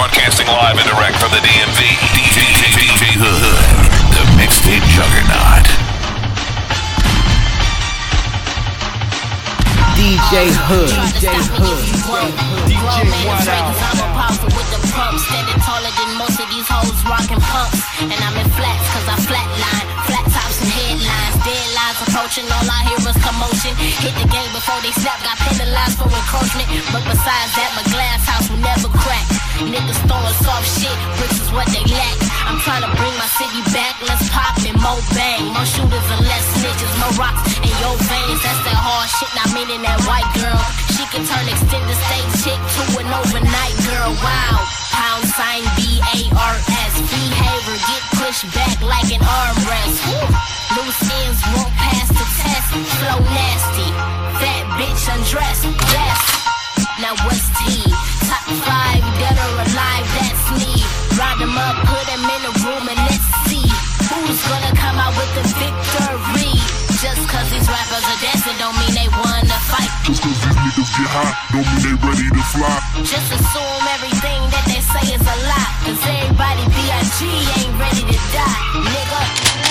Broadcasting live and direct from the DMV. DJ Hood, the mixtape juggernaut. DJ Hood. DJ Wild Out. I'm a powerful with the pumps. Standing taller than most of these hoes rocking pumps. And I'm in flats cause I flatline. Flat tops and headlines. Deadlines approaching. All I hear is commotion. Hit the game before they snap. Got penalized for encroachment. But besides that, my glass house will never crack. Niggas throwing soft shit. Bricks is what they lack. I'm trying to bring my city back. Let's pop and more bang. More shooters and less snitches. More rocks in your veins. That's that hard shit. Not meaning that white girl. She can turn extended state chick to an overnight girl. Wow. Pound sign B-A-R-S. Behavior get pushed back like an armrest. Loose ends won't pass the test. Flow nasty. Fat bitch undressed. Yes. Now what's T? Top 5 dead or alive, that's me. Round them up, put them in a room and let's see who's gonna come out with the victory. Just cause these rappers are dancing don't mean they won the fight. Just cause these niggas get high don't mean they ready to fly. Just assume everything that they say is a lie. Cause everybody B.I.G. ain't ready to die, nigga.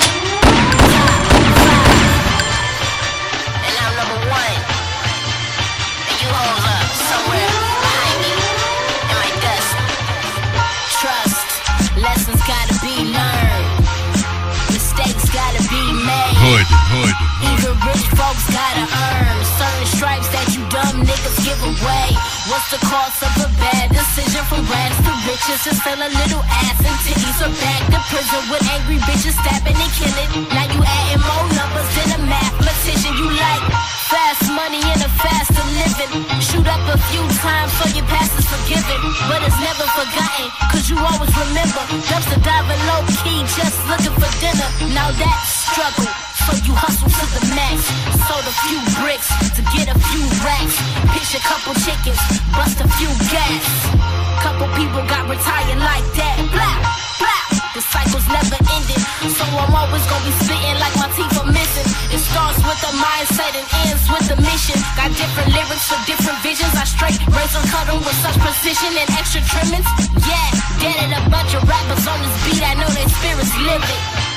And I'm number 1. And you hoes up somewhere behind me in my dust. Trust, lessons gotta be learned. Mistakes gotta be made. Hood. Even rich folks gotta earn certain stripes that you dumb niggas give away. What's the cost of a bad decision? From rags to riches, to sell a little ass and titties, or back to prison with angry bitches stabbing and killing. Now you adding more numbers than a mathematician. You like fast money and a faster living. Shoot up a few times so your past is forgiven, but it's never forgotten, cause you always remember. Dumpster diving low key, just looking for dinner. Now that's struggle, so you hustle to the max. Sold a few bricks to get a few racks. Pitch a couple chickens, bust a few gas. Couple people got retired like that. Blah, blah. The cycle's never ending, so I'm always gonna be spitting like my teeth are missing. It starts with a mindset and ends with a mission. Got different lyrics for different visions. I straight razor cut them with such precision and extra trimmings. Yeah, dead and a bunch of rappers on this beat. I know their spirits live it.